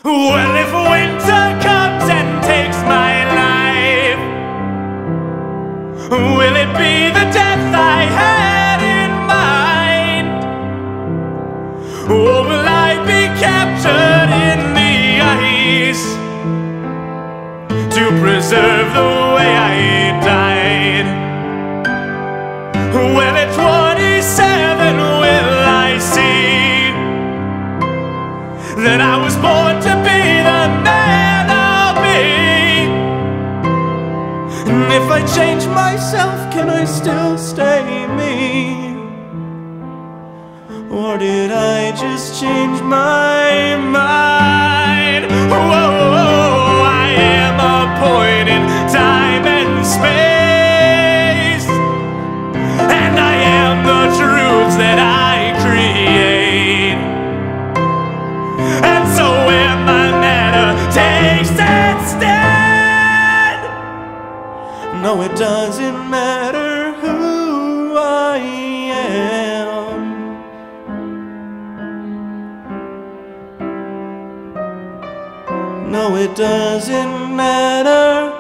Well, if winter comes and takes my life, will it be the death I had in mind? Or will I be captured in the ice to preserve the way I died? Well, at 27 will I see that I was born to be the man I'll be? And if I change myself, can I still stay me? Or did I just change my mind? Whoa, I am a point in time and space, and I am the truths that I create. And so where my matter takes its stand, no, it doesn't matter who I am. No, it doesn't matter